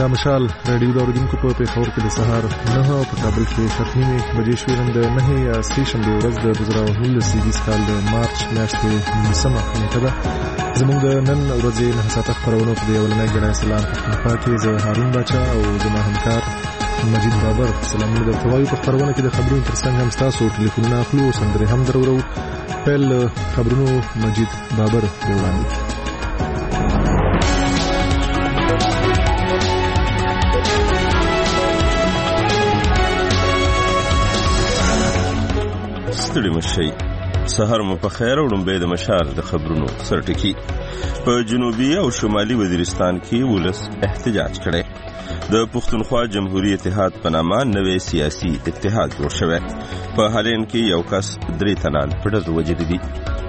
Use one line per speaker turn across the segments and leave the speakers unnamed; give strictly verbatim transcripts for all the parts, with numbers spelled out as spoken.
دا مشال رادیو د اوریدونکو په پیښور کې د سهار نه او په کابل کې شپږ بجې شوې هم د نهه یا سې شنبې ورځ د دوه زره نولس لسیزیز کال د مارچ میاشتې نولسمه نیټه ده. زموږ د نن ورځې نهه ساعته خپرونو په دې اولنۍ ګڼه سلام پښتونخوا کې زه هارون باچا او زما همکار مجید بابر سلامونه درته وایو. په خپرونه کې د خبرونو ترڅنګ هم ستاسو ټلیفونونه اخلو او سندرې هم درورو. پیل خبرونو مجید بابر دی وړاندې.
ستړي مشي سحر مو په خیر او لومبه د مشال د خبرونو سرټکی. په جنوبي او شمالي وزیرستان کې ولس احتجاج کړي. د پښتونخوا جمهوریت اتحاد په نامه نوې سیاسي اتحاد جوړ شوی. په حالین کې یو کس درې تنان په ډزو وژلي دي.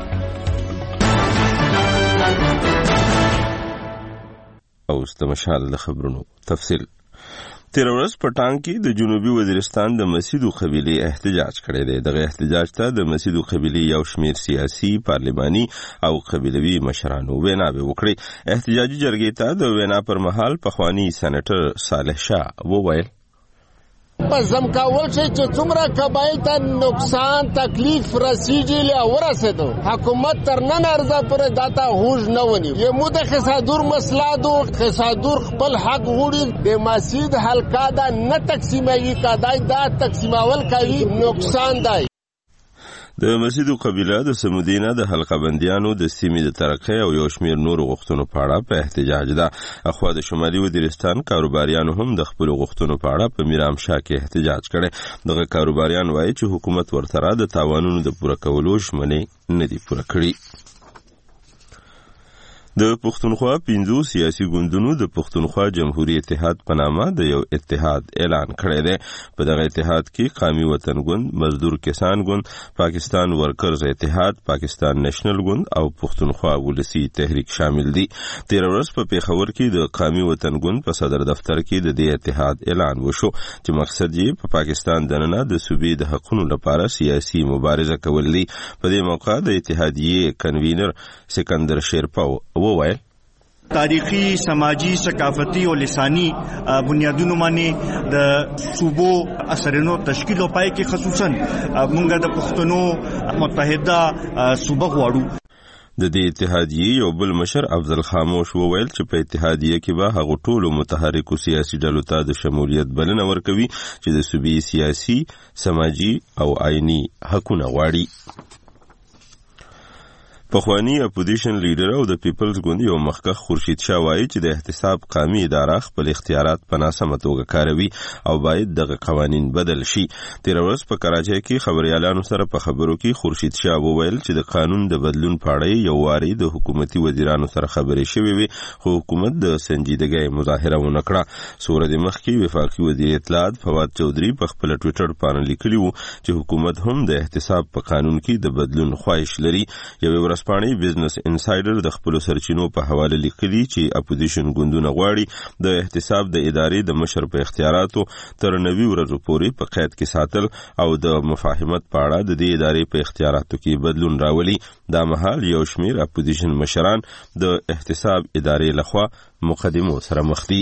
او د مشال د خبرونو تفصیل. تیر ورځ په ټانګ کې د جنوبي وزیرستان د مسیدو قبیلې احتجاج کړی دی. دغه احتجاج ته د مسیدو قبیلې یو شمیر سیاسي، پارلماني او قبیلوي مشرانو ویناوې وکړې. احتجاجي جرګې ته د وینا پر مهال پخوانی سېنیټر صالح شاه وویل:
په زمکاول شي چې څومره قبایل ته نقصان تکلیف رسیږي له ورسېدو حکومت تر نن ارزه پر داتا هوج نه ونی. یمو د خسادور مسله دو خسادور خپل حق غوړي د مسجد حلقه دا نه تقسیموي کدای دا تقسیمول کوي نقصان دی.
د مسیدو قبیله د سمودینه د حلقه بندیانو د سیمې د ترقۍ او یو شمیر نور غوښتنو په اړه په احتجاج ده. اخوا د شمالي وزیرستان کاروباریانو هم د خپل غوښتنو په اړه په میرامشاه کې احتجاج کړي. دغه کاروباریان وایي چې حکومت ورته د تاوانونو د پوره کولو ژمنې نه دي پوره کړي. د پښتونخوا پنځو سیاسي ګوندونو د پښتونخوا جمهوریت اتحاد په نامه د یو اتحاد اعلان کړی دی. په دغه اتحاد کې قومي وطن ګوند، مزدور کسان ګوند، پاکستان ورکرز اتحاد، پاکستان نېشنل ګوند او پښتونخوا ولسی تحریک شامل دي. تیر ورځ په پیښور کې د قومي وطن ګوند په صدر دفتر کې د دې اتحاد اعلان وشو چې مقصد یې په پاکستان دننه د صوبې د حقوقو لپاره سیاسي مبارزه کول دي. په دې موقع د اتحادیې کنوینر سکندر شیرپا وویل:
تاریخی، سماجی، ثقافتی او لسانی بنیادونو باندې د صوبو اثرونو تشکیل او پای کې خصوصا موږ د پښتنو متحده صوبه غواړو.
د دې اتحادیې یو بل مشر افضل خاموش وویل چې په اتحادیې کې به هغه ټولو متحرکو سیاسي ډلو ته د شمولیت بلنه ورکوي چې د صوبې سیاسي، سماجی او آئینی حقونه غواړي. پخوانی اپوزیشن لیډر او د پیپلز ګوند یو مخکښ خورشید شاه وایي چې د احتساب قومي اداره خپل اختیارات په ناسمه توګه کاروي او باید دغه قوانین بدل شي. تیر ورځ په کراچۍ کې خبريالانو سره په خبرو کې خورشید شاه وویل چې د قانون د بدلون په اړه یو واری د حکومتي وزیرانو سره خبرې شوې وي، خو حکومت د سنجیدګۍ مظاهره ونه کړه. سورج مخکې وفاقي وزیر اطلاعات فواد چودھری په خپل ټوئیټر باندې لیکلی وو چې حکومت هم د احتساب په قانون کې د بدلون خواهش لري. یو ورځپاڼې بزنس انسایډر د خپل سرچینو په حواله لیکلي چې اپوزیشن ګوندونه غواړي د احتساب د ادارې د مشر په اختیاراتو تر نوي ورځو پورې په قید کې ساتل او د مفاهمت په اړه د دې ادارې په اختیاراتو کې بدلون راولي. دا مهال یو شمیر اپوزیشن مشران د احتساب ادارې لخوا مقدمو سره مخ دي.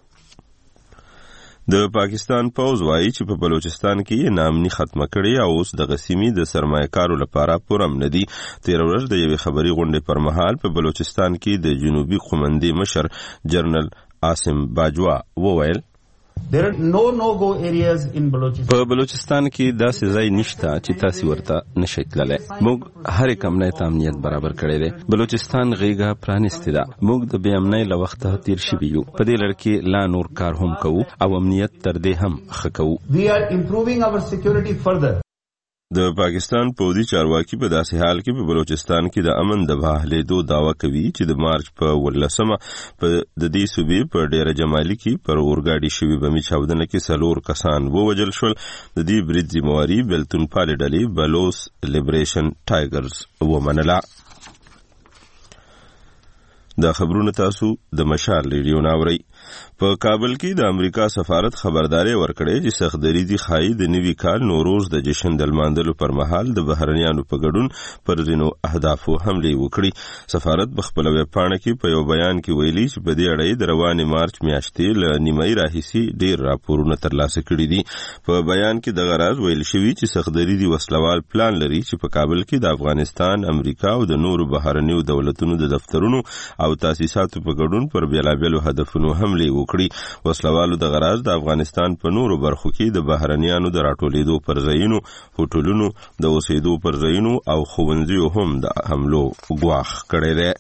د پاکستان پوز وایي چې په بلوچستان کې نامني ختمه کړي او اوس د غسیمي د سرمایه‌کارو لپاره پرم ندي. تیر ورځ د یوې خبري غونډې پر مهال په بلوچستان کې د جنوبي قومندې مشر جنرال عاصم باجوا وویل:
There are no no-go areas in Balochistan.
په بلوچستان کې داسې ځای نشته چې تاسو ورته نشئ تللی. موږ هر کمنه ته امنیت برابر کړی دی. بلوچستان غیږه پرانیستې ده. موږ د بې امنۍ له وخته تیر شوي یو. په دې لړ کې لا نور کار هم کوو او امنیت تر دې هم ښه کوو.
We are improving our security further.
د پاکستان پوځي چارواکي په داسې حال کې په بلوچستان کې د امن د بحالېدو دعوه کوي چې د مارچ په ولسمه په د دې صوبې په ډیره جمالي کې پر اورګاډي شوي بمي چاودنه کې څلور کسان ووژل شول. د دې برید ذمہواري بلتون پالې ډلې بلوچ لیبریشن ټایګرز ومنله. دا خبرونه تاسو د مشال ریډیو ناوړی. په کابل کې د امریکا سفارت خبرداري ورکړې چې سختدري دي خای د نوي کال نوروز د جشن د لمانځلو پر مهال د بهرنیانو په ګډون پر ځینو اهدافو حمله وکړي. سفارت بخپل ویب پاڼه کې په یو بیان کې ویلي چې په دې اړه د روانې مارچ میاشتې له نیمایي راهیسي ډېر راپورونه ترلاسه کړي دي. په بیان کې د غراض ویل شوی چې سختدري دي وسلوال پلان لري چې په کابل کې د افغانستان، امریکا او د نورو بهرنیو دولتونو د دفترونو او تاسیساتو په ګډون پر بیلابیلو هدفونو حمله وکړي. وسلوالو د غراض د افغانستان په نورو برخو کې د بهرنیانو د راټولېدو پر ځایونو، هوټلونو، د اوسېدو پر ځایونو او ښوونځیو هم د حملو ګواښ کړی دی.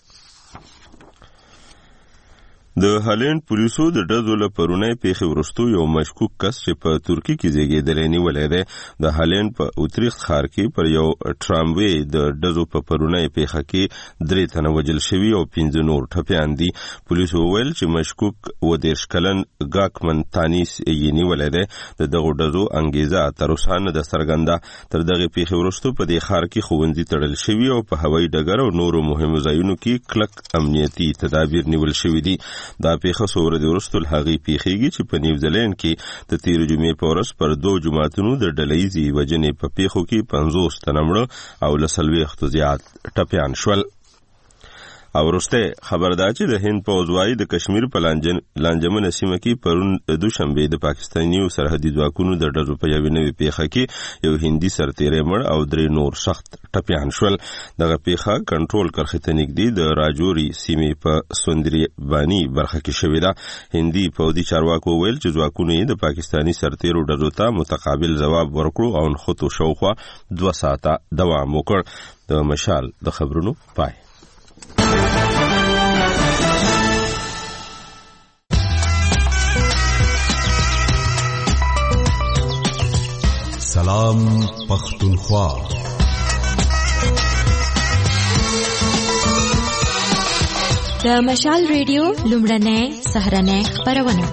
د هالند پولیسو د ډزو له پرونۍ پیښې وروسته یو مشکوک کس چې په ترکیه کې زیږېدلی نیولی دی. د هالند په اوتریخت ښار کې پر یو ټراموې د ډزو په پرونۍ پیښه کې درې تنه وژل شوي او پنځه نور ټپیان دي. پولیسو وویل چې مشکوک اووه دېرش کلن ګاکمن تانیس یې نیولی دی. د دغو ډزو انګېزه تر اوسه نه ده څرګنده. تر دغې پیښې وروسته په دې ښار کې ښوونځي تړل شوي او په هوایي ډګر او نورو مهمو ځایونو کې کلک امنیتي تدابیر نیول شوي دي. دا پیښه څو ورځې وروسته له هغې پیښیږي چې په نیوزیلینډ کې د تېرې جمعې په ورځ پر دوو جوماتونو د ډلهییزې وژنې په پیښو کې پنځوس تنه مړه او له څلوېښتو زیات ټپیان شول. او وروسته خبر دا چې د هند پوځ وايي د کشمیر په لانجمنه سیمه کې پرون دوشنبه د پاکستانیو سرحدي ځواکونو د ډزو په یوې نوې پیښه کې یو هندي سرتیری مړ او درې نور سخت ټپیان شول. دغه پیښه کنټرول کرښې ته نږدې د راجوري سیمې په سوندري بانی برخه کې شوې ده. هندي پوځي چارواکو وویل چې ځواکونو یې د پاکستاني سرتیرو ډزو ته متقابل ځواب ورکړو او نښتو شاوخوا دوه ساعته دوام وکړ. د مشال د خبرونو پای.
سلام پختونخوا.
د مشال ریډیو لومړنۍ سهرنۍ خبرونه.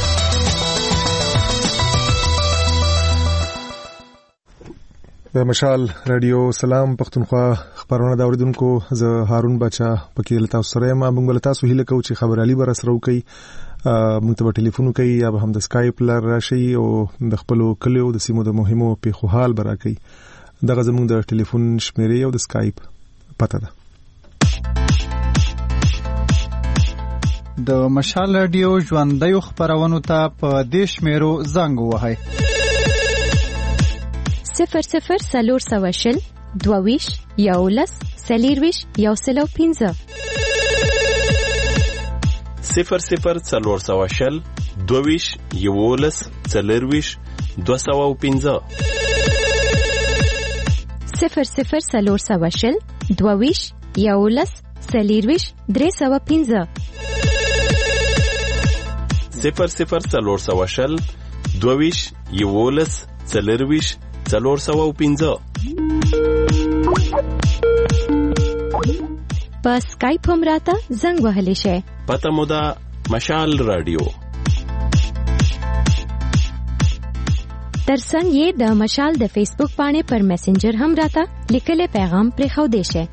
د مشال رادیو سلام پختونخوا خبرونه د اوریدونکو زه هارون بچا پکې لتا سره ما موږ له تاسو هیله کوو چې خبرالي بر سره وکي. موږ ته ټلیفون کوي یا به هم د سکایپ لار راشي او د خپل کلیو د سیمو د مهمو پیښو حال برا کوي. دغه زموږ د ټلیفون شمیرې او د سکایپ پته ده.
د مشال رادیو ژوندۍ خبرونو ته په دې شمیرو زنګ ووهئ:
صفر صفر څلور سوه شل دوه ویش یولس څلېرویش یو سل او پنځه.
صفر صفر څلور سوه شل دوه ویش یولس څلېرویش دوه سوه او پنځه.
صفر صفر څلور سوه شل دوه ویش یولس څلېرویش درې سوه پنځه.
صفر صفر څلور سوه شل دوه ویش یولس څلېرویش څلور سوه او پنځه.
په سکایپ هم راته زنګ وهلی شئ.
پته مو ده مشال رادیو.
ترڅنګ یې د مشال د فیسبوک باندې پر میسنجر هم راته لیکلی پیغام پرېښودی شئ.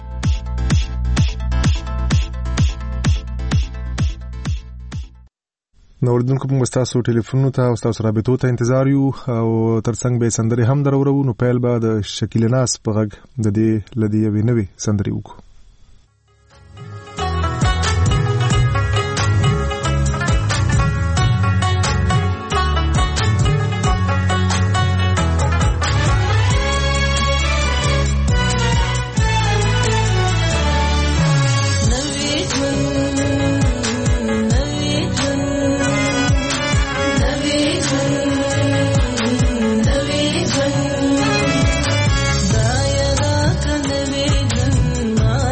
نو اوریدونکو موږ تاسو ټلیفونونو ته او تاسو رابطو ته انتظار یو او ترڅنګ به سندري هم درورو. نو پیل به د شکیل ناس په غږ د دې لدی یوې نوې سندري وکړو.
Daya da kanve jan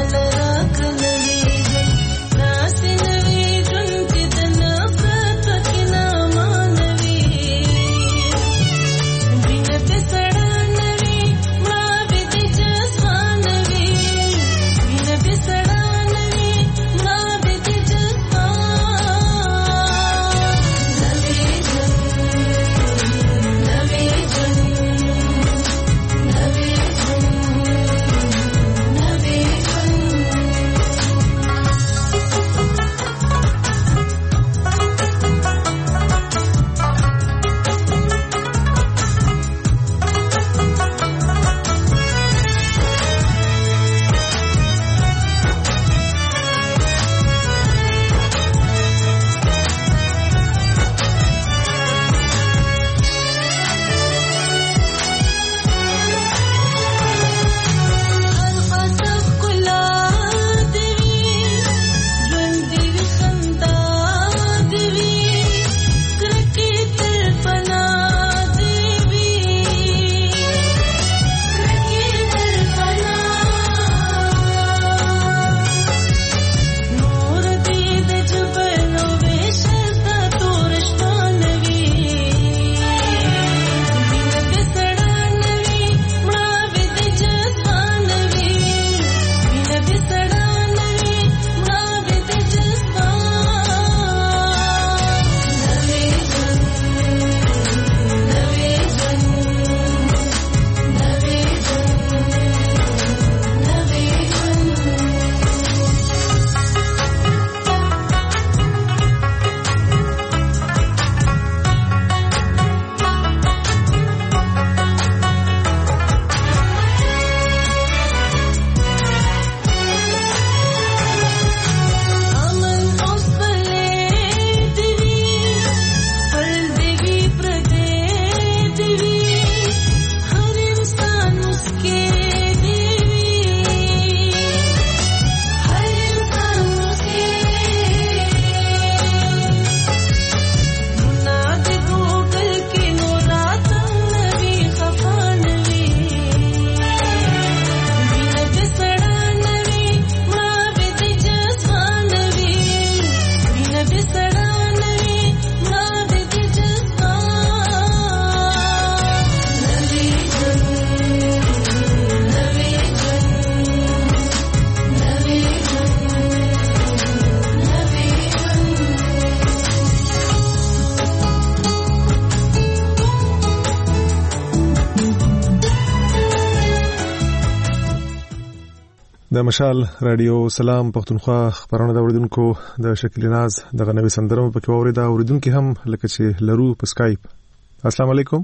د مشال رادیو سلام پښتونخوا خبرونه د اوریدونکو د شکیل ناز دغه نوې سندره په کې اوریدا اوریدونکو هم لکه چې لرو په سکایپ. السلام علیکم.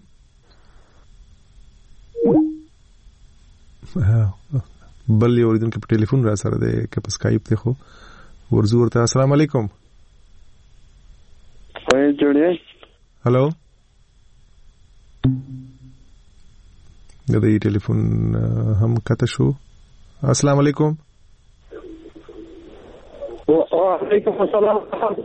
بل یو اوریدونکو په ټلیفون را سره دی که په سکایپ دی خو ورزو ورته. السلام علیکم.
وای جوړی
هالو د دې ټلیفون هم کته شو. السلام علیکم.
وعلیکم السلام.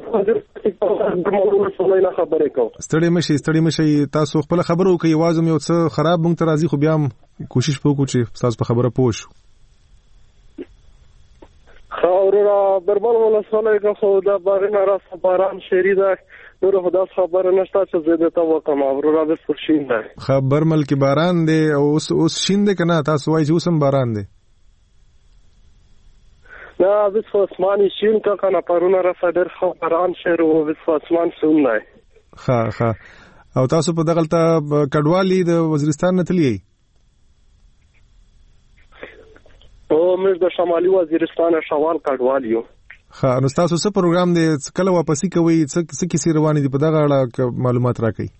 ستړي مشي ستړي مشي تاسو خپل خبرو کوي आवाज مې څه خراب مونږ ته راځي خو بیا هم کوشش وکړو چې تاسو په خبره پوه شو.
خاورا بربل ولا سره خو دا بارنا را باران شری دا نور خدا خبر نشته چې زه ته وکم اورا د فرشین ده
خبر ملک باران دی او اوس اوس شین دی کنه تاسو وایي چې اوسم باران دی.
نه بس اسماني شین کا کنه پرونه را صدر خبران شروع او بس اسمان سون نه
ها ها او تاسو په دغلت کډوالي د وزیرستان نه تللی
او موږ د شمالي وزیرستان شوال کډوالیو.
ها نو تاسو څه پروګرام دی کله واپسی کوي څه څه کیسې روانې دي په دغه اړه معلومات راکړئ.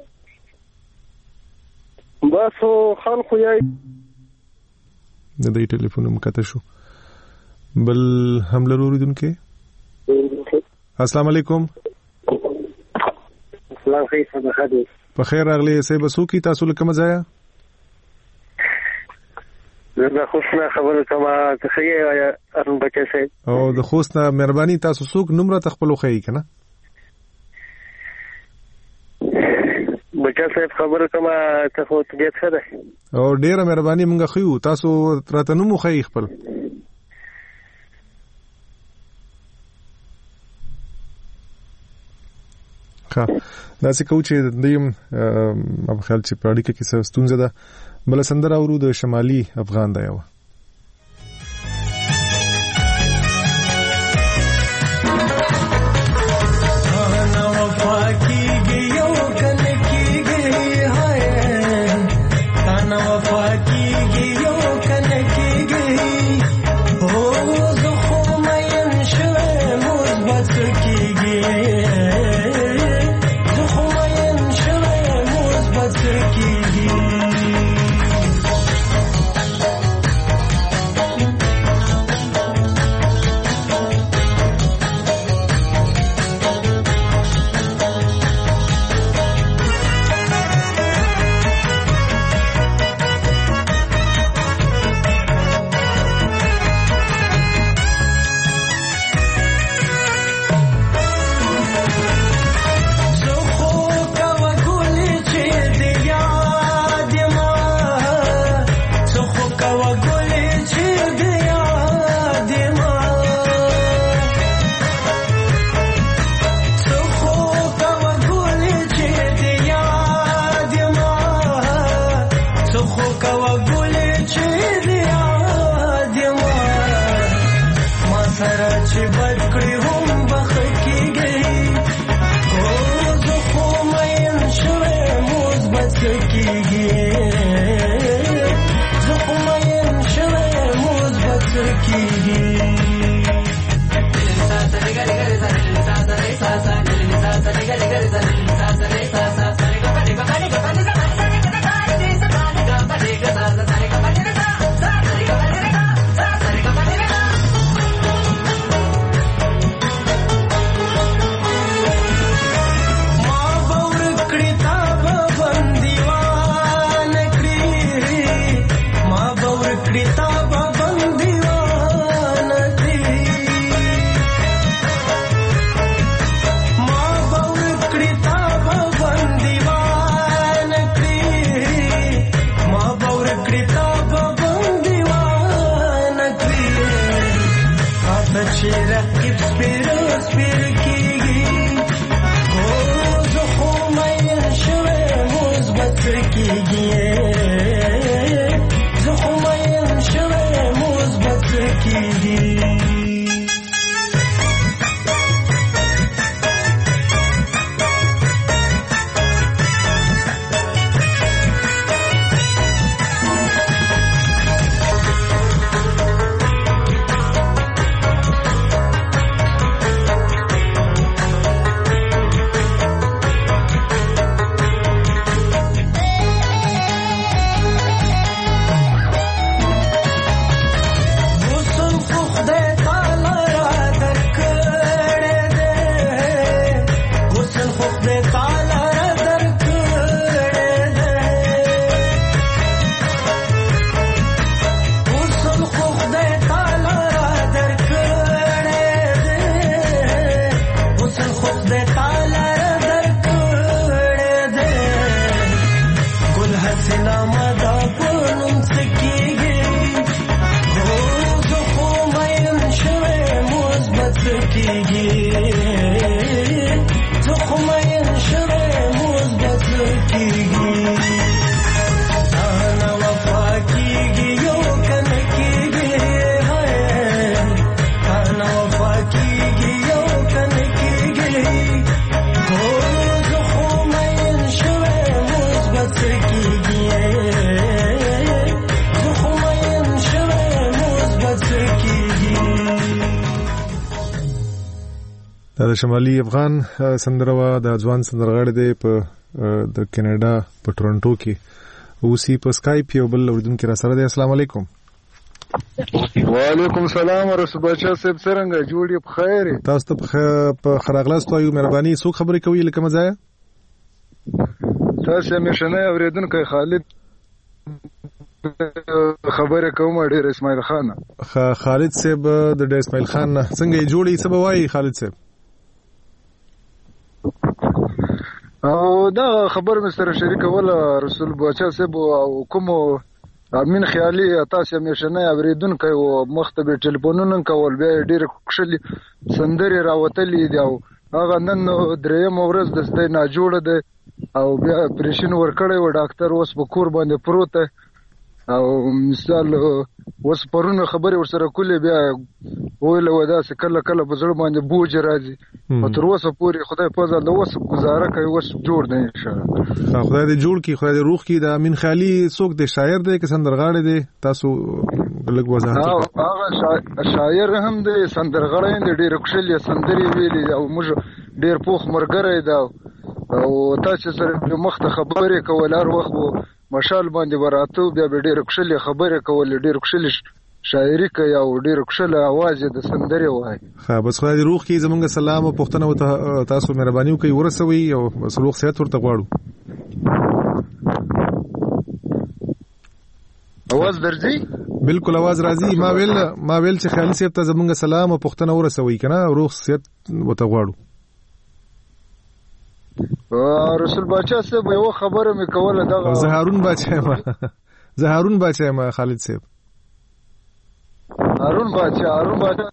بس خان خو یې
د دې ټلیفون مکته شو. بل هم لروري دونکو. السلام علیکم.
السلام علیکم خدای
په خیر راغلی سه بسو کی تاسو لکه مزایا
زه خو څنګه خبره کومه ته خې ارن بچی سي
او د خوست نه مهرباني تاسو څوک نمبر تخپلو خې کنه
بچا صاحب خبره کومه ته خو ته څه ده
او ډیره مهرباني مونږ خو تاسو ترته نو مخې خپل ها دا څه کوم چې دیم اب خیال چې پراړي کې څه ستونزه ده بل سندره ورو د شمالي افغان دی و
Sa sa
د شمالي افغان سندره وا د ځوان سندرغاړي دی په د کینیډا په ټورنټو کې اوسې په اسکایپ یو بل اوردونکو را سره دی. السلام علیکم.
وعلیکم السلام ورحمت بچا صاحب څنګه جوړې په خیر؟
تاسو ته په خراغلاس توایو مهرباني څوک خبرې کوي لکه مزایا؟
تاسو مشنه اوریدونکو خالد خبره کوم ډیر اسماعیل خان.
خالد صاحب د ډیر اسماعیل خان څنګه جوړې څه بوای خالد صاحب؟
او دا خبر مستر شریک ولا رسول بچا صاحب او کوم امین خیالي تاسو مشنه اوریدونکو او مختبه ټلیفونونه کول بیا ډیر خوشالي سندري راوتلې دی او هغه نن دریم ورځ د ستې نه جوړه ده او بیا پریشن ورکړی و ډاکټر اوس په کور باندې پروت او مثال اوس پرونه خبرې ورسره کولې بیا ویل و دا څه کله کله په زړه باندې بوج راځي او تر اوسه پورې خدای په ځل اوس گزاره کوي اوس جوړ دی ان شاء الله.
خدای دې جوړ کړي خدای دې روح کړي. د امین خیالي څوک دی شاعر دی که سندرغاړی دی تاسو لږ وضاحت
وکړئ. هغه شاعر هم دی سندرغاړی دی ډېر خوشاله سندري ویلي او موږ ډېر پوخ مرګره دی او تاسو سره مخ ته خبرې کول هر وخت مشال باندې وراتو بیا ډېر خوشاله خبرې کول ډېر خوشاله شاعري کوي او ډېر خوشاله आवाज د سندري وایي.
ها بس خدای دې روح کې زمونږ سلام او پښتنه وته تاسو مهرباني وکړئ ورسوي او بس روح صحت ورته غواړو.
आवाज درځي؟
بالکل आवाज راځي. ما ویل ما ویل چې خیالي صاحب ته زمونږ سلام او پښتنه ورسوي کنه روح صحت وته غواړو.
رسول بچا صاحب یو خبره مې کوله دغه
زه هارون بچا ما زه هارون بچا ما خالد صاحب
هارون بچا هارون بچا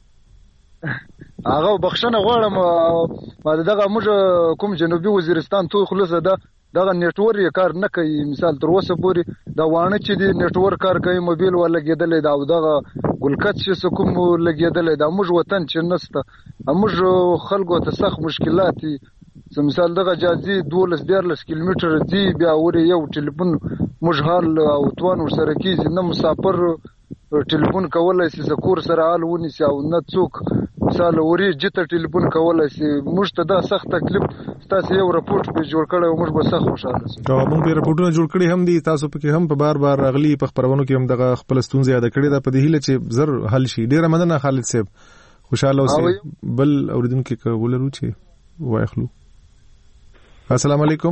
هغه بخښنه غواړم ما دغه موږ کوم جنوبي وزیرستان تو خلاصه ده دغه نیټورک کار نه کوي مثال تر اوسه پورې دا وانه چې دی نیټورک کار کوي موبایل ولا لګیدل دا او دغه ګلکت چې کوم لګیدل دا موږ وطن چې نسته موږ خلکو ته سخت مشکلات دي. مثال دغه جازي دولس دیارلس کیلومتر دی بیا وری یو ټلیفون موږ حال او توان ورسره کیږي نه مسافر ټلیفون کولای شي زکور سره حال ونی سي او نه څوک مثال وری جته ټلیفون کولای شي موږ ته دا سخت تکلیف تاسو یو رپورټ به جوړ کړو موږ به سخت خوشاله شو.
دا موږ به رپورټونه جوړ کړی هم دي تاسو پکې هم په بار بار اغلی په خبرونو کې هم دغه خپل ستونزې یاد کړی دا په دې هیله چې زر حل شي. ډیره مننه خالد صاحب خوشاله اوسئ. بل اوریدونکو کې ولرو چې وایخلو. السلام علیکم.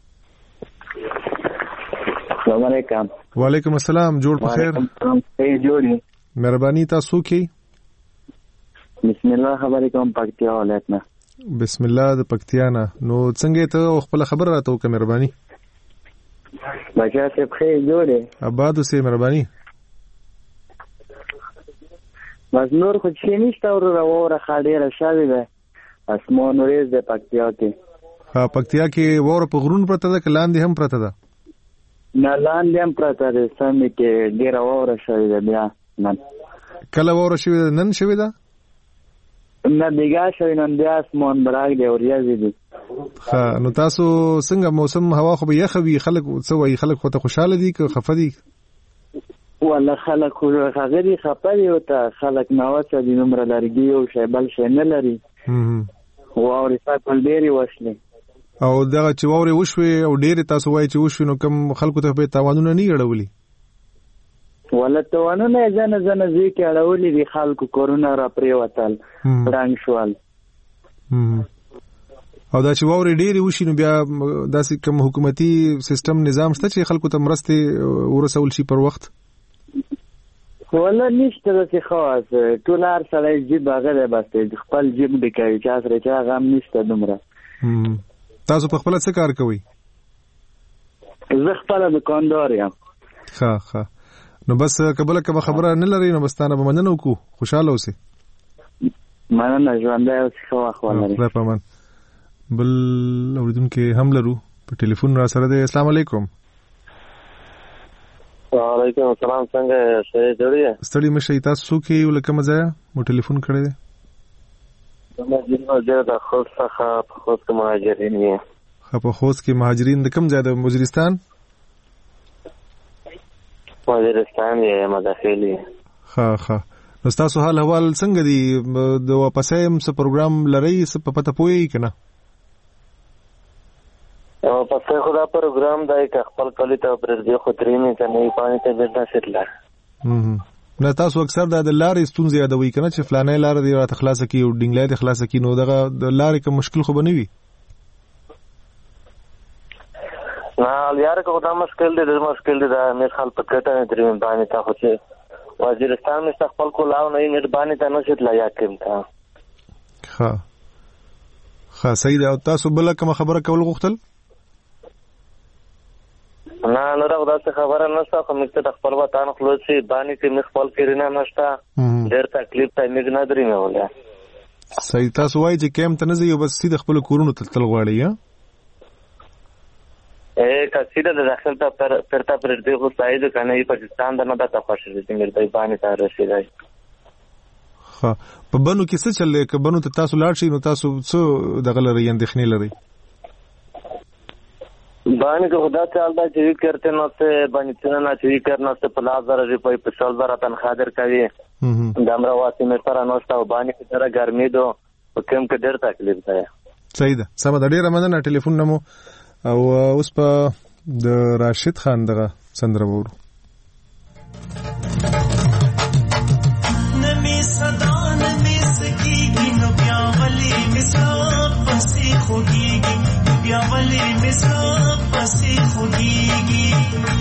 السلام علیکم.
وعلیکم السلام. جوړ په خیر.
ای جوړی
مهرباني تاسو کې
بسم الله خبرې کوم پکتیا ولایت نه.
بسم الله د پکتیا نه. نو څنګه ته خپل خبر راته وکړه مهرباني؟
بچا صاحب خیر جوړی
آباد اوسې مهرباني.
بس نور خو شي نشته ور راوره خاډیره شاوې ده اسمان ورېز د پکتیا کې.
ها پکتیا کې وور په غرون پرته ده که لاندې هم پرته ده؟
نه لاندې هم پرته ده سمې کې ډېره واوره شوې ده بیا نن.
کله واوره شوې ده؟ نن شوې ده؟
نه بیګا شوې نن بیا اسمان براق دی وریځې دي.
ښه نو تاسو څنګه موسم هوا خو به یخه وي خلک څه وایي خلک خو ته خوشحاله دي که خفه دي؟
والله خلک خو هغه دي خفه دي ورته خلک ناوسه دي دومره لرګي او شی بل شی نه لري واورې ساکل ډېرې وشلې
او دغه چې واورې وشوې او ډېرې تاسو وایي چې وشوې نو کم خلکو ته به تاوانونه نه اړولي؟
والله تاوانونه یې ځنه ځنه ځای کې اړولي دي خلکو کورونه را پرېوتل ړنګ شول.
او دا چې واورې ډېرې وشي نو بیا داسې کوم حکومتي سیستم نظام شته چې خلکو ته مرستې ورسول شي پر وخت؟
والله نشته داسې خاص ټول هر سړی جیب هغه دی بس خپل جیب ډکوي چا سره چې هغه هم نشته دومره.
تاسو په خپله څه کار کوئ؟
زه خپله دوکاندار یم.
ښه ښه نو بس که بله کومه خبره نه لرئ نو بس تا نه به مننه وکړو. خوشحاله اوسئ.
مننه ژوندی اوسئ ښه وخت ولرئ.
خدای په امان. بل اورېدونکی هم لرو په ټلیفون را سره دی. السلام علیکم.
وعلیکم السلام. څنګه ښه جوړ یې؟
ستړي مه شئ. تاسو څوک یې له کومه ځایه مو ټلیفون کړی دی؟
زه د خوست څخه په خوست کې مهاجرین یم.
ښه په خوست کې مهاجرین د کوم ځای د وزیرستان؟
وزیرستان یې مداخل یې.
ښه ښه نو تاسو حال احوال څنګه دي؟ د واپسې هم څه پروګرام لرئ؟ څه په پته پوهیږئ که نه؟
واپسې خو دا پروګرام دی که خپل کلي ته پرېږدي خو ترې مې که نه وي پاڼې ته بېرته سیټله.
نه تاسو اکثر دا د لارې ستونزې یادوئ که نه چې فلانی لاره دې راته خلاصه کړي او ډنګلی دې خلاصه کړي، نو دغه د لارې که مشکل خو به نه وي؟
نه یاره که خو دا مشکل دی ډېر مشکل دی. دا میر خال په کټه مې ترې مې باندې ته خو چې وزیرستان مې ستا خپل کولاو نه وي میر باندې ته نه شي تللی یا کیم ته.
ښه ښه صحیح ده. او تاسو بله کومه خبره کول غوښتل؟
نه نوره خو داسې خبره نشته، خو موږ ته د خپل وطن خلو چې باندې کې موږ خپل کرینه نشته، ډېر تکلیف ته موږ نه درې مولی.
صحیح. تاسو وایي چې کیمپ ته نه ځئ او بس سیده خپلو کورونو ته تلل غواړئ؟
ای که سیده د داخل ته پرته پرېږدي خو صحیح ده، که نه یې پاکستان ته نه درته خوښ دی چې موږ دی باندې ته رسېدی.
ښه. په بنو کې څه چل دی؟ که بنو ته تاسو لاړ شئ نو تاسو څه دغه لرئ اندېښنې لرئ؟
باندې که خدا چال دا چې وی کرتے نسته باندې نه چې وی کر نسته پلاس زره روپۍ په سال زره تنخواه درکوي د امرواتی مې سره نشته او باندې سره ګرمي دو په کوم کې ډېر تکلیف دی.
صحیح ده. سمه ده. ډېره مننه. ټلیفون نه مو او اوس په د راشد خان دغه سندره وورو.
نمی صدا نمی سکیږي نو بیا ولې مثال پسې خوږیږي بیا ولې مثال پسې خوږیږي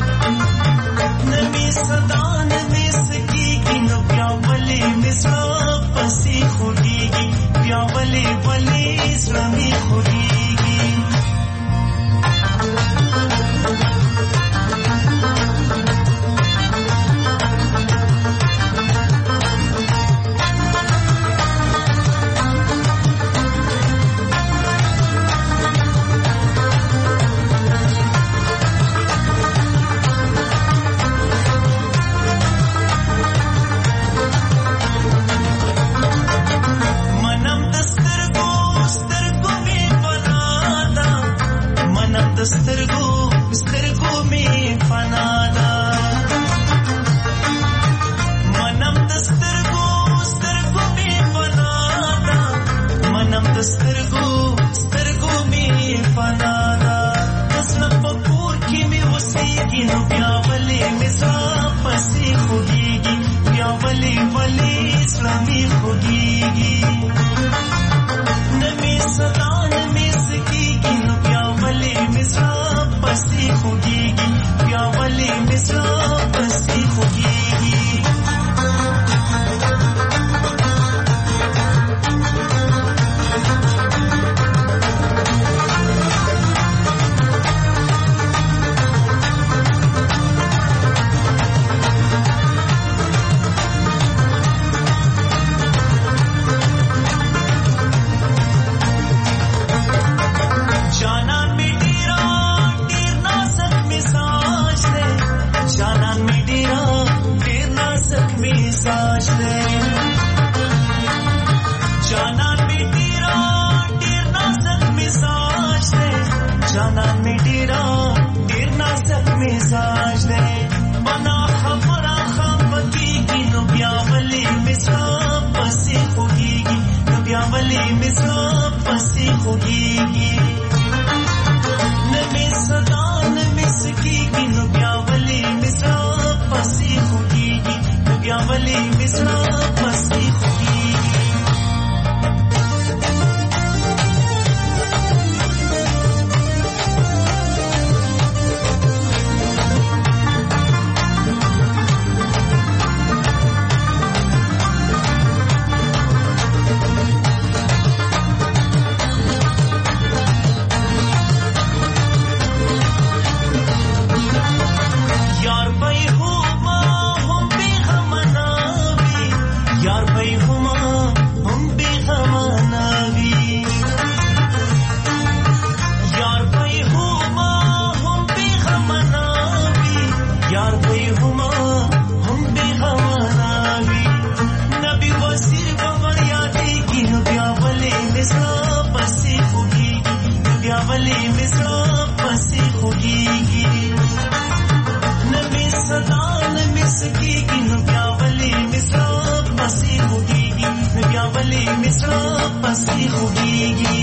نمی صدا نمی سکیږي نو بیا ولې مثال پسې خوږیږي بیا ولې ولې زړه خوږیږي. سترګو سترګو می فنادا منم د سترګو سترګو می فنادا منم د سترګو سترګو می فنادا اسنه پکور کی می وسیږي نو بیا ولې مزا پسې خوږیږي بیا ولې ولې اسلامي خوږیږي نمی صدا نمی سکیږي نو بیا ولې مزا پسې خوږیږي بیا ولې مزا پسې خوږیږي. مساق پسې خوږیږي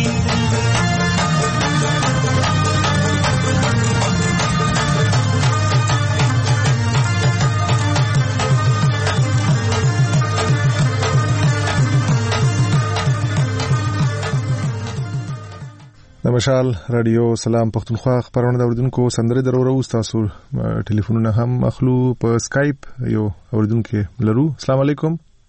د مشال رادیو سلام پښتونخوا خبرونه د اوریدونکو سندره درو تاسو ټلیفونونه هم اخلو په اسکایپ یو اوریدونکو لرو. السلام علیکم.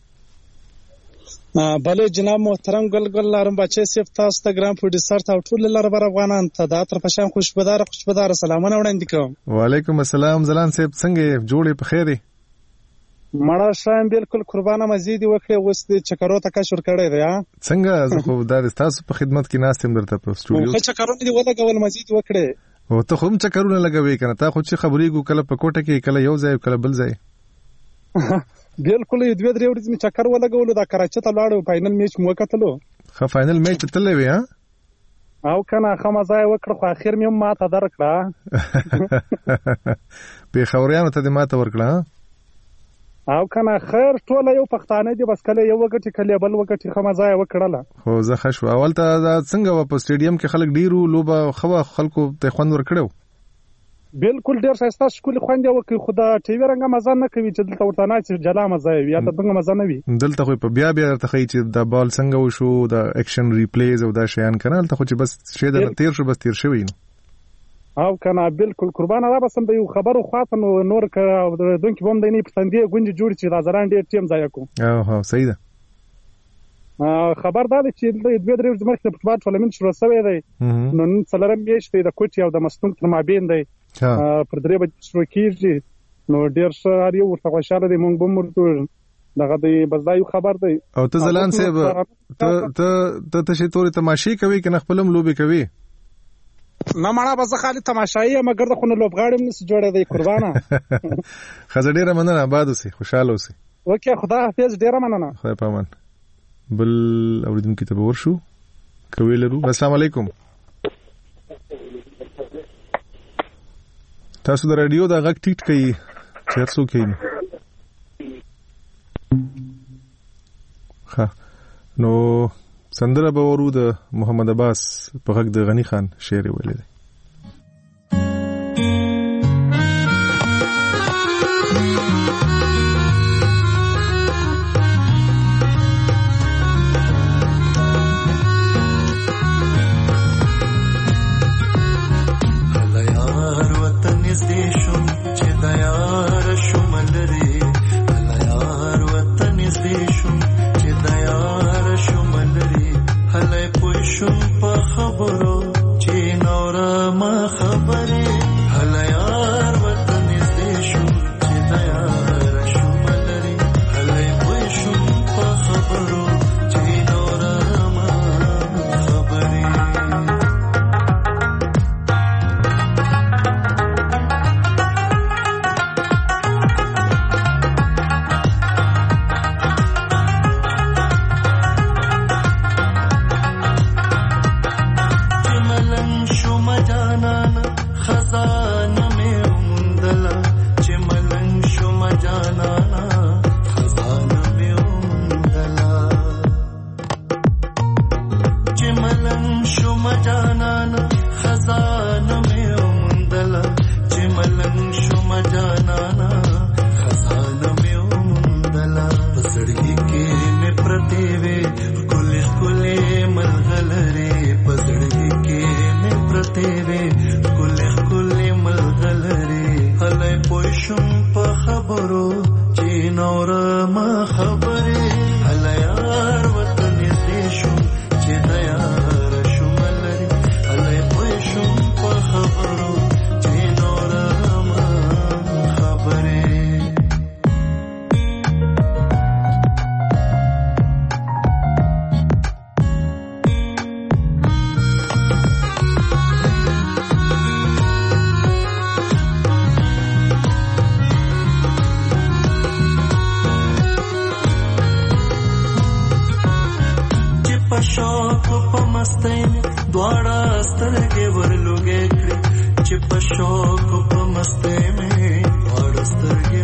بله جناب محترم ګلګل لارم بچي سیف تاسو ته ګرام پروډوسر ته ټول لاره بر افغانان ته دا تر پښان خوشبدار خوشبدار سلامونه وړاندې کوم.
وعلیکم السلام زلان سیف څنګه جوړې په خیره؟
مړه شایم بالکل قربانه مزید وکړه اوس د چکرو ته کشور کړی دی.
څنګه زه خو د تاسو په خدمت کې ناستم درته په سټوډیو
خو چکرونه دی ولګول مزید وکړه
او ته هم چکرونه لګوي کنه تا خو چې خبرې کو کله په کوټه کې کله یو ځای کله بل ځای
بالکل یو دوه درې ورځې چکر ولګول دا کراچۍ ته لاړو فائنل میچ مو وکړلو.
خو فائنل میچ تللی وی ها
او کنه خمزای وکړ خو اخر مې ما ته درکړه
په خوريانو ته ما ته ورکړه
او کنه خیر ټول یو پښتانه دي بس کله یو وګټي کله بل وګټي خمزای وکړله.
خو زه خښو اول ته څنګه و په سټیډیم کې خلک ډیرو لوبه خو خلکو ته خوند ورکړو.
بالکل ډیر ښایسته شکل خوند وکړي خو دا ټي وی رنګ مزه نه کوي چې دلته ورته نه چې جلا مزه وي یا ته څنګه مزه نه وي
دلته خو په بیا بیا ته خي چې دا بال څنګه وشو دا اکشن ریپلیز او دا شیان کنه ته خو چې بس شه دا تیر شو بس تیر شوی نو
او کنه بالکل قربانه را بسم به یو خبرو خاطر نور ک دونکو بم دیني پسندې غونډه جوړ چې دا زران ډیر ټیم ځای کو.
او ها صحیح ده.
خبر دا چې د دوه درې ورځې مخکې په فوټبال ټورنمنت شروع شوی دی نو نن څلورم میچ دی د کوچ او د مستونګ تر مابین دی پر درې بجې شروع کیږي نو ډیر ښه اړیو ورته خوشاله دي مونږ به مرته دغه دی بس دا یو خبر دی.
او ته زلان صاحب ته ته ته شي توري تماشې کوي کنه خپلم لوبي کوي؟
نه مړه بس خالي تماشایي مګر د خونه لوبغاړم نس جوړه دی قربانه.
خزه ډیره مننه آباد اوسې خوشاله اوسې.
اوکې خدا حافظ ډیره مننه.
خدای پامان. بل اوریدونکو ته ورشو کوي لرو. السلام علیکم. تاسو د رادیو دا غږ ټیټ کړئ چې تاسو کېم. ښه نو سندره به ورو د محمد عباس په غږ د غنی خان شعر ویلی دی.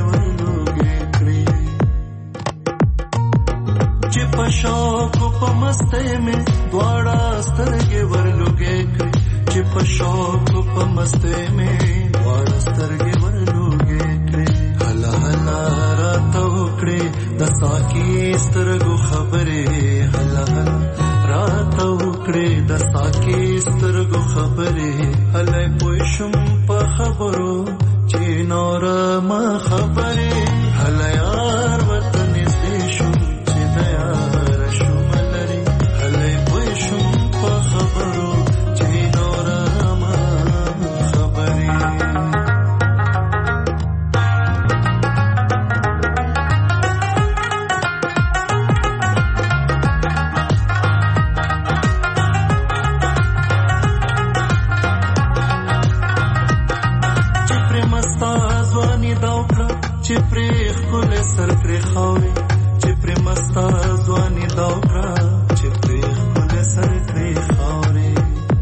په شوق په مسته می دواړه سترګې ورلوګې کړې چې په شوق په مسته می دواړه سترګې ورلوګې کړې هلا هلا راته وکړې د ساکي سترګو خبرې هلا هلا راته وکړې د ساکي سترګو خبرې هله پوه شم په خبرو چې نور ما خبرې هله یار وطن سې شم چې د یار شم لري هله پوه شم په خبرو چې نور ما خبرې چې پرې خپل سر پرې خاوري چې پرې مستا ځواني دا وکړه چې پرې خپل سر پرې خاوري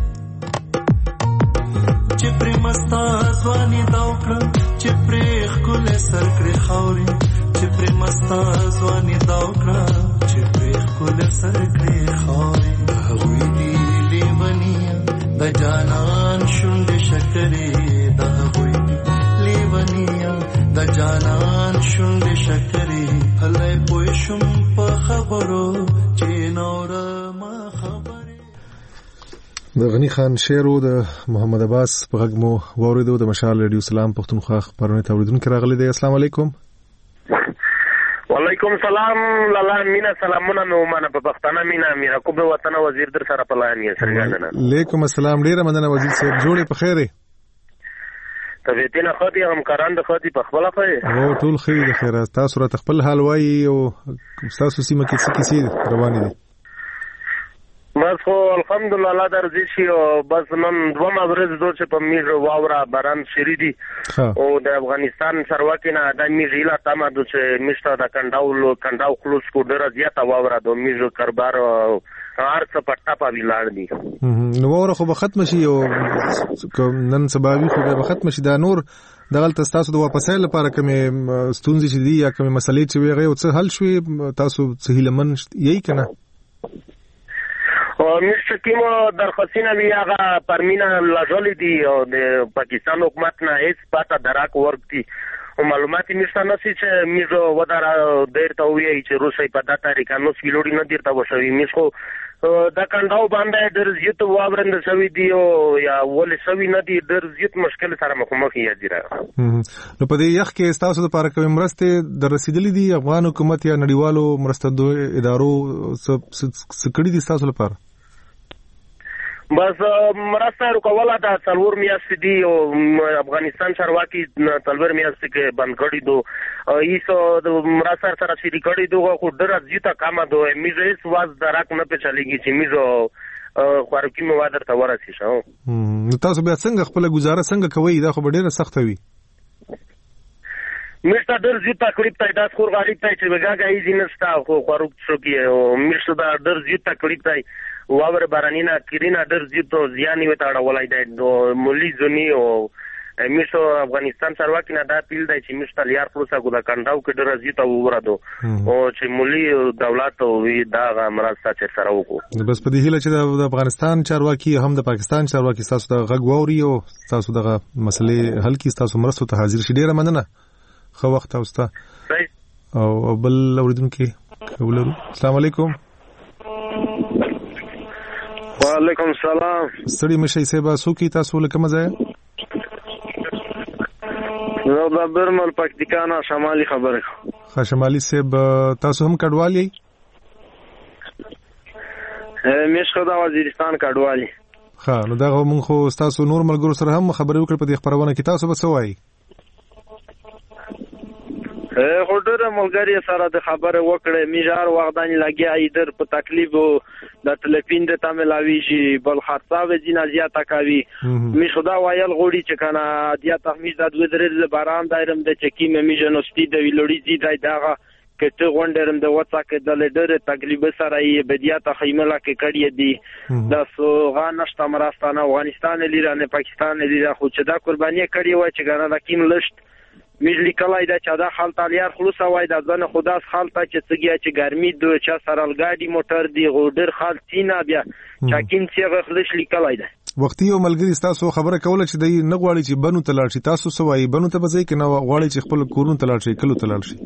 چې پرې مستا ځواني دا وکړه چې پرې خپل سر پرې خاوري چې پرې مستا ځواني دا وکړه چې پرې خپل سر پرې خاوري هغوی دی لیونیا د جانان شونډې شکرې د هغوی دی لیونیا د جانان شونډې شکرې هله پوه شم په خبرو چې نور ما خبرې.
د غنی خان شعر د محمد عباس په غږ مو واوریدو. د مشال ریډیو سلام پښتونخوا خبرونه ته اوریدونکو راغلي دي. السلام علیکم.
وعلیکم سلام لالا مینا سلامونه مې ومنه په پښتنه مینا میرا کوم وطن وزیر در سره پلان یې سرګاندنه.
علیکم السلام ډیره مننه وزیر صاحب جوړې په خیره.
طبيعتنا خاطي هم کاران د خاطي په خپل خای
او ټول خیر د خیر تاسو را خپل حال وایي او تاسو سیمه کې څه کیسې روان دي؟
بس خو الحمدلله الله درځي شي او بس نن دوه ورځې دوه چې په میږ واوره باران شری دي او د افغانستان چارواکي نه د میږ اله تمه د چې مشته د کنډاو کنډاو خلوص کو ډیره زیاته واوره د میږ کاربار هر څه پټه په ویلار دي.
نو واوره خو به ختم شي او نن سباوي خو به ختم شي. دا نور دغلت تاسو د واپسې لپاره کومه ستونزې چې دي یا کومه مسلې چې ویغه او څه حل شوي تاسو څه هیلمن یی کنه؟
او مشکیمو درخواستونه وی هغه پرمینا لاجولې دي او د پاکستان حکومت نه هیڅ پاته دراک ورکتي او معلوماتي نشته نو چې میزو ودار ډیر ته وی چې روسي په دغه طریقه نو سپیلوډي نه دیرته وشوي میسو دا کنډاو باندې در زیات واورند شوی دی او یا ول شوی نه دی در زیات مشکل سره مخامخ یې دي.
نو په دې یخ کې تاسو لپاره کوم مرسته در رسیدلې دي افغان حکومت یا نړیوالو مرستندو ادارو څه کړي دي تاسو لپاره؟
بس مرسته رکوله د څلور میاشتې دی او افغانستان چارواکي څلور میاشتې کې بند کړي دو ایسو د مرسته سره شری کړي دو خو ډېر زیاته کم دو میزه هیڅ واز دراک نه په چلیږي چې میزو خوراکي مواد ته ورسي شو.
نو تاسو بیا څنګه خپل گزاره څنګه کوي؟ دا خو ډېر سخت وي.
مشته ډېر زیات تکلیف ته داس خور غریب ته چې وګاګه ایزی نشته خو خوراک شو کې او مشته دا ډېر زیات تکلیف ته واور بارانینا کرینا ډېر زیات زیانی وته اړولای دی نو ملي ځنی او مشته افغانستان چارواکي نه دا پیل دی چې مشته لیار پروسه ګدا کنډاو کې ډېر زیات وورادو او چې ملي دولت وی دا مرسته چې سره وکړو.
بس په دې هیله چې د افغانستان چارواکي هم د پاکستان چارواکي تاسو د غږ ووري او تاسو دغه مسلې حل کړي تاسو مرستو ته حاضر شي. ډیره مننه. خو وخت اوستا او بل اوریدونکو ولرو. السلام علیکم.
وعلیکم السلام.
ستړي مشي سبا سوکي تاسو لکه مزه
نو د برمل پکتیکانا شمالي خبره
خا شمالي سب تاسو هم کډوالي
مش خدا وزیرستان کډوالي
ها نو دا مونږ خو تاسو نور ملګرو سره هم خبرې وکړې په دې خبرونه کې تاسو به څه وایي؟
هوډره ملګری سره د خبره وکړې میجار وغدان لګیا ایدر په تکلیف د تلفین د تاملاوی شي بل خاصه وزینا زیاته کوي می خدا وایل غوړي چې کنه دیا تخمیز د دوه درې باران دایرم د چکی مې میجنوستی د ویلوړي زی دای داغه کته غونډرم د وڅا کې د لیډر تقریبا سره یې بدیا تخیملا کې کړی دی د سوغان نشته مرستانه افغانستان لیرانه پاکستان لیرا خو چې دا قرباني کړی و چې کنه د کیم لشت میجلی کلای دا چې دا خال تالیار خلوص وای دا ځنه خداس خال ته چې څګیا چې ګرمي دو چا سرالګاډي موټر دی غوډر خال تینا بیا چاکین څنګه خلش لیکلای دا
وختي یو ملګری تاسو خبره کوله چې دی نه غواړي چې بنو تلاړ شي تاسو سوای بنو ته بځای کې نه غواړي چې خپل کورون تلاړ شي کلو تلاړ شي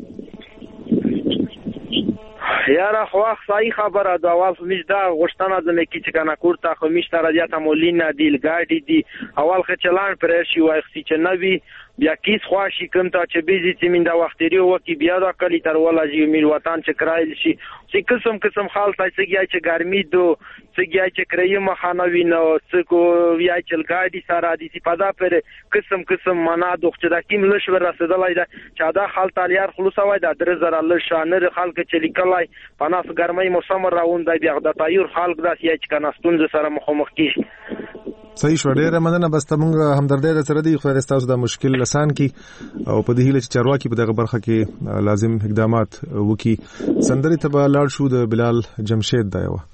یاره خو صحیح خبره دا واس مجدا غشتنه د مکی چې کنه کوړه خو مشته راځه مولینه دیل ګاډي دی اول خچلان پر شي وای خسي چې نوی بیا کیس خواشي کوم ته چې بيزي چې من دا وخت لري وکی بیا دا کلی تر ولا جی میل وطن چې کرایل شي چې قسم قسم حال ته چې چې ګرمي دو چې چې کرای مخانوي نو څکو ویا چې ګاډي سره دي چې پدا پر قسم قسم معنا دوخ چې دا کیم لښ ور رسیدلای دا چې دا حال تالیار خلوص وای دا در زره لشانه خلک چې لیکلای پناس ګرمي موسم راوند دی بیا د تایور خلک دا چې کناستون سره مخامخ کیش
صحیح شو ډیره مننه بس تمونږ همدردی د سره دی خو تاسو د مشکل لسان کی او په دې هیله چې چارواکي په دغه برخه کې لازم اقدامات وکړي سندري ته لاړ شو د بلال جمشید دا یو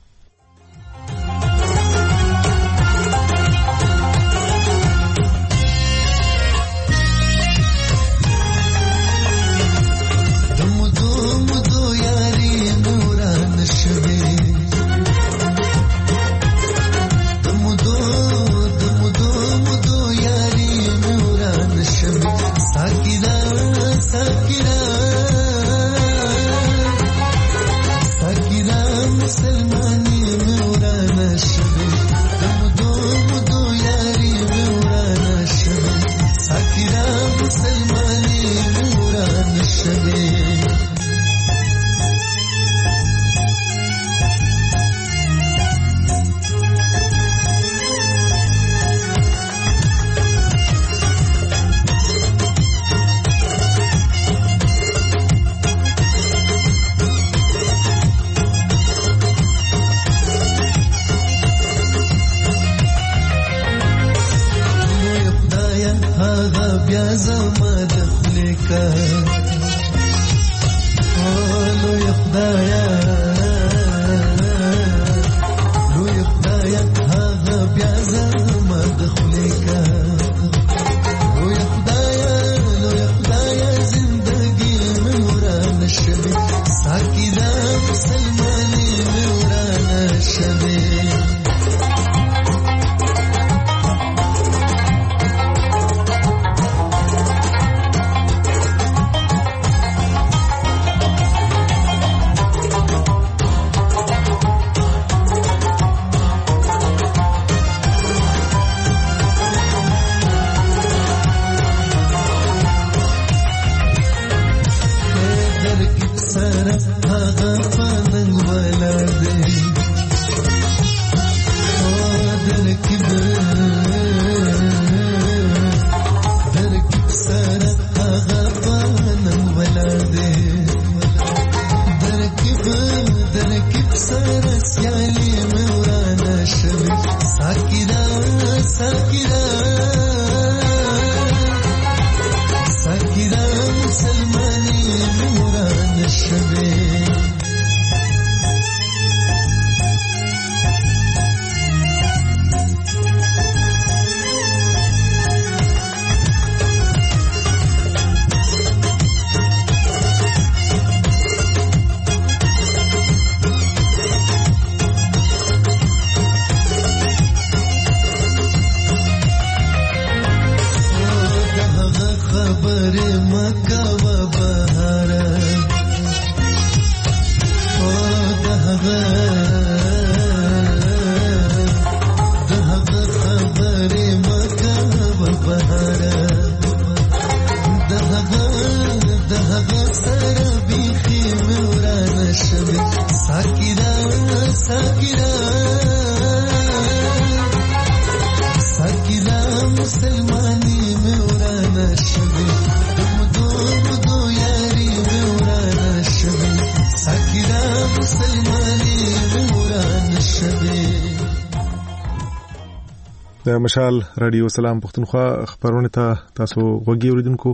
د مشال رادیو سلام پښتونخوا خبرونه ته تاسو غوږی اوریدونکو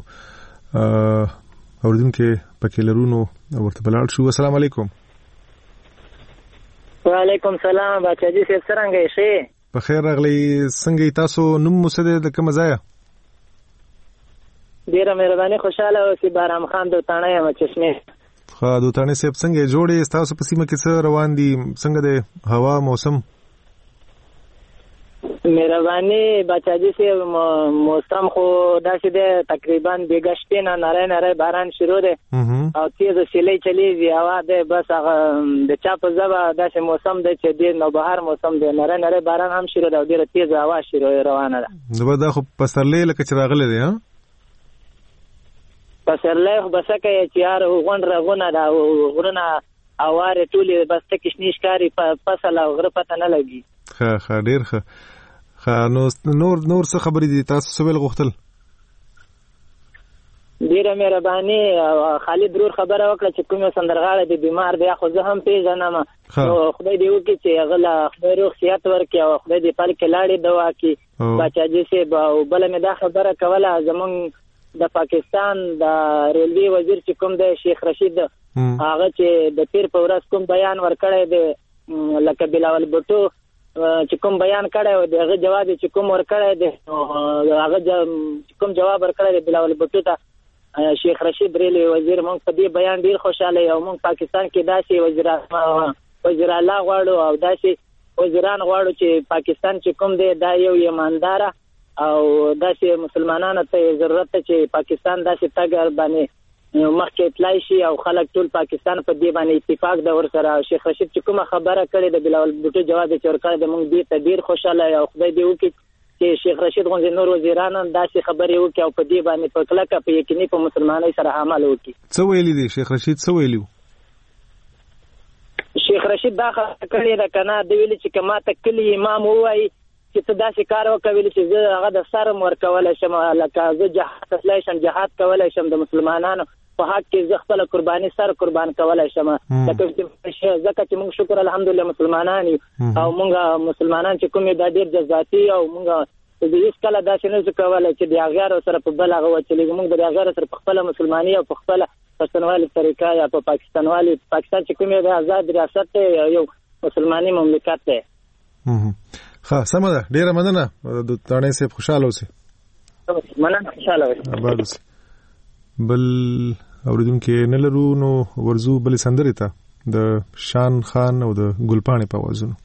اوریدونکو پکې لرونو ورته بلال شو. السلام علیکم.
وعلیکم سلام بچا جی سیب څنګه یې؟ په
خیر راغلی. څنګه تاسو نوم مو څه د کوم ځای؟
ډیره مهرباني خوشاله اوسئ. بارام خان دوتاڼه یم چشمه.
ښه دوتاڼه صاحب څنګه جوړې ستاسو په سیمه کې څه روان دي؟ څنګه د هوا موسم؟
مهرباني بچاجي صاحب موسم خو داسې دی تقریبا بیګا شپې نه نری نری باران شروع دی او تیز سیلۍ چلیږي هوا دی. بس هغه د چا په ژبه داسې موسم دی چې ډېر نوبهار موسم دی. نری نری باران هم شروع دی او ډېره تیز هوا شروع روانه ده.
نو دا خو پسرلی لکه چې راغلی دی. ها
پسرلی خو بس کوي چې یار غونډ رغونه ده او غرونه اوارې ټولې بس تکې شنې ښکاري فصل او غره پته نه لګي.
ښه ښه ډېر ښه. نو نور نور څه خبرې دي تاسو څه ویل غوښتل؟
ډیره مهرباني. خالد ضرور خبره وکړه چې کوم سندرغاړی دی بیمار دی خو زه هم پیژنم. نو خدای دې وکړي چې هغه له خدای روغ صحت ورکړي او خدای دې پل کې لاړې دوا کړي باچاجي صاحب. او بله مې دا خبره کوله زمونږ د پاکستان د ریلوې وزیر چې کوم دی شیخ رشید هغه چې د پیر په ورځ کوم بیان ورکړی دی لکه بلاول بوټو چې کوم بیان کړی دی هغه جواب چې کوم ورکړی دی هغه کوم جواب ورکړی دی بلاول بوټو ته شیخ رشید ریلوې وزیر موږ په دې بیان ډېر خوشحاله یو. موږ پاکستان کې داسې وزیر وزیر الله غواړو او داسې وزیران غواړو چې پاکستان چې کوم دی دا یو ایمانداره او داسې مسلمانانو ته ضرورت ته چې پاکستان داسې تګ باندې مخکې اطلاع شي او خلک ټول پاکستان په دې باندې اتفاق د ورسره. شیخ رشید چې کومه خبره کړې د بلاول بوټو جواب چې ورکړی د موږ دې ته ډېر خوشاله او خدای دې وکړي چې شیخ رشید غونډې نور وزیران داسې خبرې وکړي او په دې باندې په کلکه په یقیني په مسلمانۍ سره عمل وکړي.
څه ویلي دي شیخ رشید؟ څه ویلي
شیخ رشید دا خبره کړې ده که نه؟ د ویلي چې که ما ته کلي امام ووایي چې ته داسې کار وکوي چې زه هغه د سرم ورکولی شم لکه زه جهاد تللی شم جهاد کولی شم د مسلمانانو په حق کې زه خپله قرباني سر قربان کولی شم. لکه ځکه چې موږ شکر الحمدلله مسلمانان یو او موږ مسلمانان چې کوم یو دا ډېر جذباتي او موږ هېڅکله داسې نه شو کولی چې د هغیارو سره په بل هغه وچلېږو. موږ د هغیارو سره په خپله مسلماني او په خپله پښتونوالي طریقه یا په پاکستانوالي پاکستان چې کوم یو د آزاد ریاست دی یو مسلماني مملکت دی.
ښه سمه ده. ډېره مننه د تاڼې صاحب. خوشحاله اوسئ.
مننه خوشحاله اوسئ.
آباد اوسئ. بل اوریدونکي نه لرو نو ورځو بلې سندرې ته د شان خان او د ګلپاڼې په اوازونو.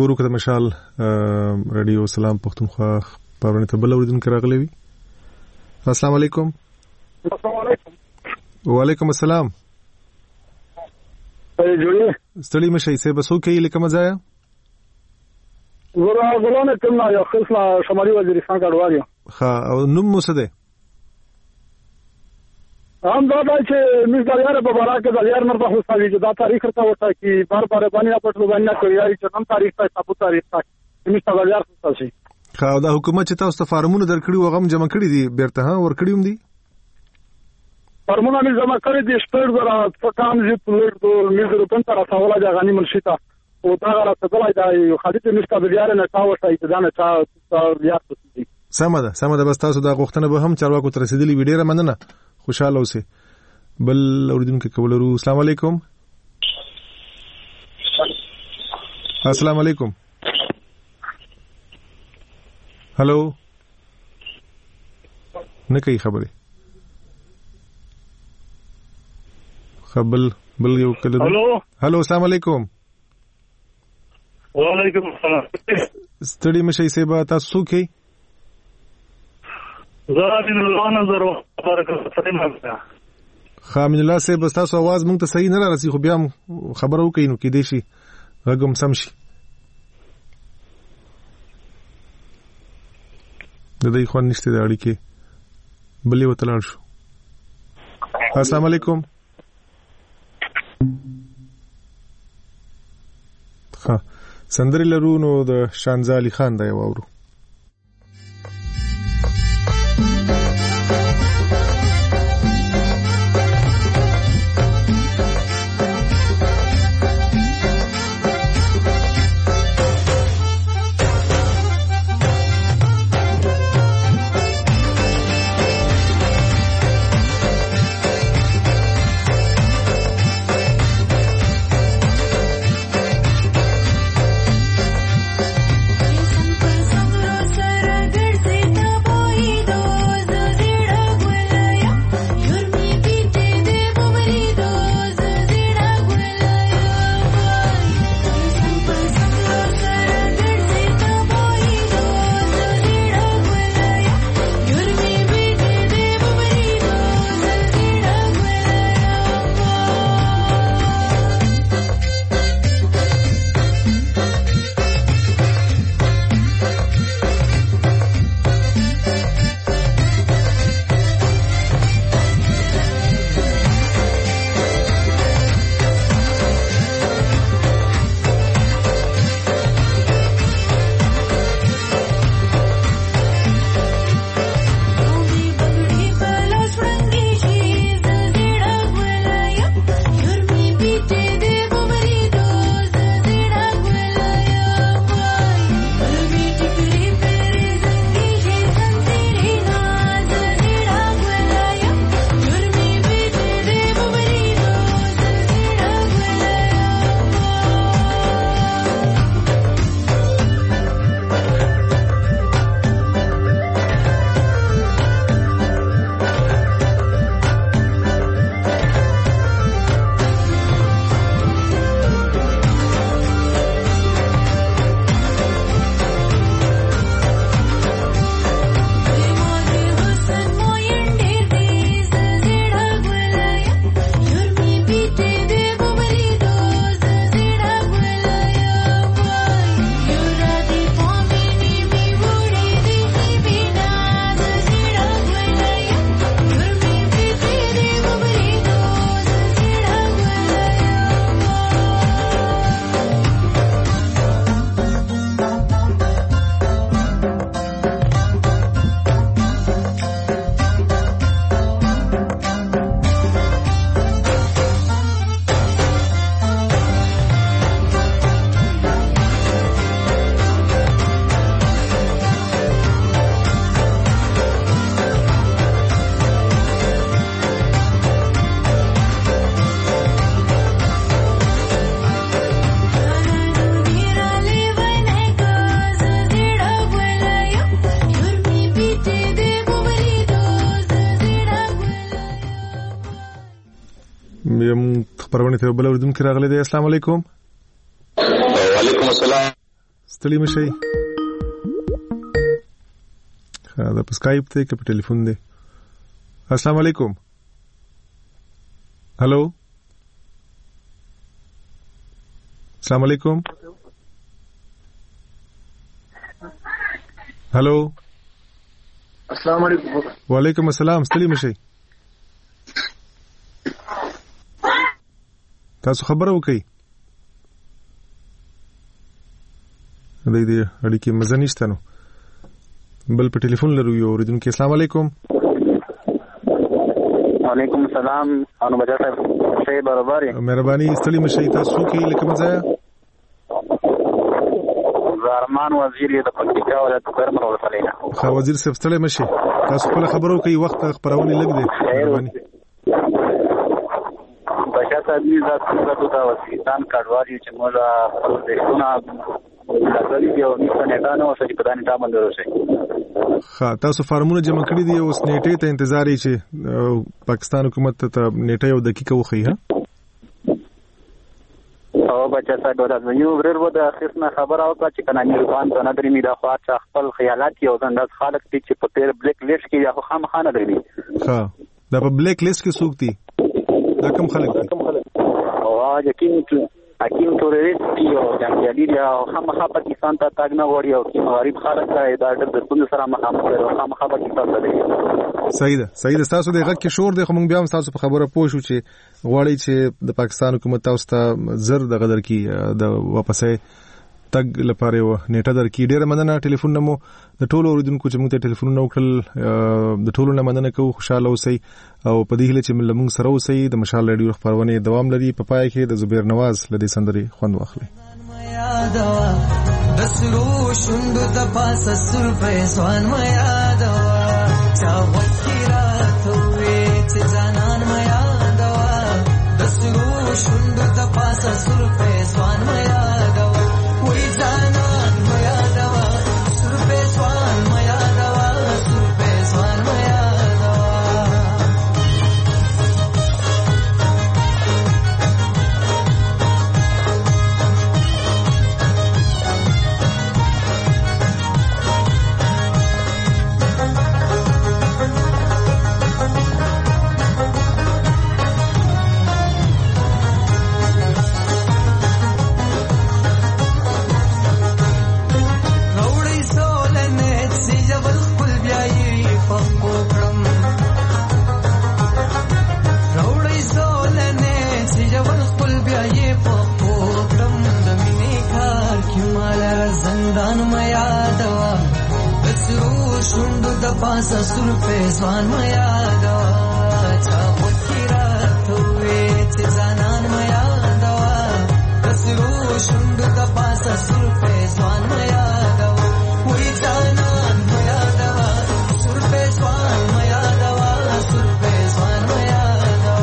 شروع کړه مشال رادیو سلام پښتونخوا پرونه ته بل اوریدونکو راغلی وي. السلام علیکم.
السلام علیکم.
وعلیکم السلام.
اې جوړه
ستړي مشي سه بسو کې لیکه مزایا
ورا غلونه کوم یو خصله شمالي وزیرستان کډوالیا.
ها او نوم مو څه ده؟
هم دا چې موږ د یاره په باره کې د یار مرته خوستاوي چې دا تاریخ ورته وتا چې بار بار باندې پټو باندې کوي چې نن تاریخ ته تاسو تاریخ ته موږ د یار خوستاسي.
ها دا حکومت چې تاسو ته فارمونه درکړي و غم جمع کړي دي بیرته ها ور کړی هم دي
فارمونه مې جمع کړي دي شپږ زره په کام دي پلوټ ټول مې د پن تر تاوله د غنی منشتا او دا راځي دا یو خالد نشته د یاره نه تاو شي چې دا نه تا یاد پسې
سم ده سم ده بس تاسو دا غوښتنه به هم چارواکو تر رسیدلی ویډیو مننه خوشاله اوسئ. بل اوریدونکو کولرو السلام علیکم. السلام علیکم. هلو نه کوي خبره خبل بل یو کله.
هلو
هلو السلام علیکم.
وعلیکم السلام.
ستړي مشي سیبا تاسو کې
زارین الله نظر برکت سلام.
خامن الله سیب تاسو आवाज مونږ ته صحیح نه راسي خو بیا خبرو کوي نو کې دی شي رقم سم شي د دې خو نشته د اړیکې بلې وتلل شو. السلام علیکم. ها سندري لرونو د شانزالي خان دا یو اورو. خبرونه ته بل اوریدونکو راغلي دي. السلام علیکم.
وعلیکم السلام.
ستړي مشي. دا په سکایپ ته کې په ټلیفون دی. السلام علیکم. هلو السلام علیکم. هلو
السلام علیکم.
وعلیکم السلام. ستړي مشي. تاسو خبره وکړئ. دې دې اړیکې مزه نشته نو بل په ټلیفون لرو یو اوریدونکو. السلام علیکم.
وعلیکم السلام. انو بجا صاحب څه برابر یې؟
مهرباني ستړي مشي. تاسو کې لکه مزه
زارمان وزیر د پکتیکا ولایت کرمر ولسمه.
خو وزیر صاحب ستړي مشي. تاسو خپل خبرو کوي وخت خبرونه لګ دي. مهرباني بچا صاحب دې ذات څه دا وسیدان کډوالي چې موږ خپل دیشونه لګلې دی او نه نه نو څه چې په دانه تامل ورسې. ها تاسو فارمونه جمع کړی دی اوس نیټه ته انتظار یې چې پاکستان حکومت ته نیټه یو دقیقه وخی. ها
او بچا صاحب دا یو ورور و د اخیرنه خبر او چې کنه نیروان ته نه درې می دا خاطر خپل خیالات یو ځنداز خالق دي چې په پیر بلیک لیست کې یا خام خانه درې. ها
دا په بلیک لیست کې څوک دي؟ دا کوم خلک دي؟
او هغه کې حکیم تورریست کی او جنگیالي دی او خامخا پاکستان ته تاګ نه وړي او کی غریب خلک دا د دښمن سره مخامخ دي او خامخا پاکستان ته دي.
صحیح ده صحیح ده. تاسو دغه کې شور دی خو موږ بیا هم تاسو په خبره پوه شو چې غواړي چې د پاکستان حکومت تاسو ته زر د غدر کی د واپسې تګ لپاره و نیټه درکې. ډیره مننه. ټلیفون نمو د ټولو اوریدونکو چې موږ ته ټلیفون نو کړل د ټولو نه مننه کوو. خوشاله اوسئ او په دې هیله چې موږ سره اوسئ. د مشال رادیو خبرونه دوام لري. په پای کې د زبیر نواز لدی سندري خوند واخلي.
د سرو شوند د پاسه سر په ځوان میا دا چا وکړه ته چې ځانان میا دا د سرو شوند د پاسه سر په ځوان میا دا وې ځانان میا دا سر په ځوان میا دا سر په ځوان میا پاسه سر په ځوان میا دا چا وکړه ته چې ځانان میا دا دسرو شوند د پاسه سر په ځوان میا دا وې ځانان میا دا سر په ځوان میا دا سر په ځوان میا دا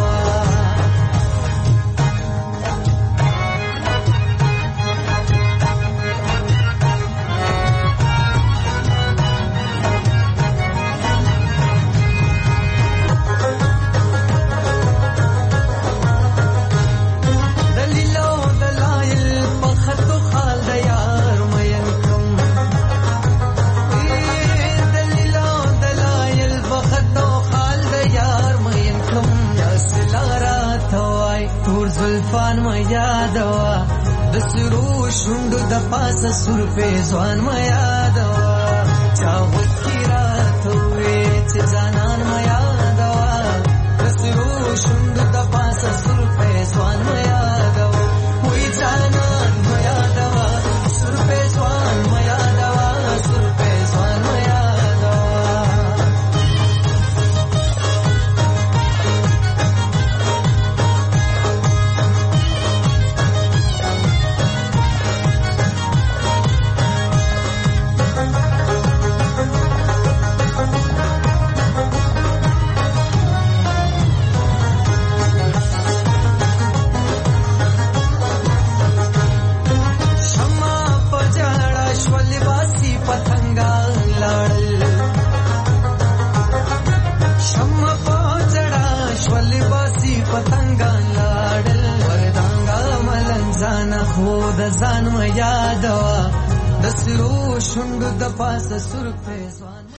شوند د پاسه سر په ځوان میا دا چا وکړه ته چې ځانان میا دا دسرو شوند د پاسه سر په ځوان میا دا وې ځانان میا دا سر په ځوان میا دا سر په ځوان میا دا ځان میا دا د
سرو شوند د پاسه سر پریزوان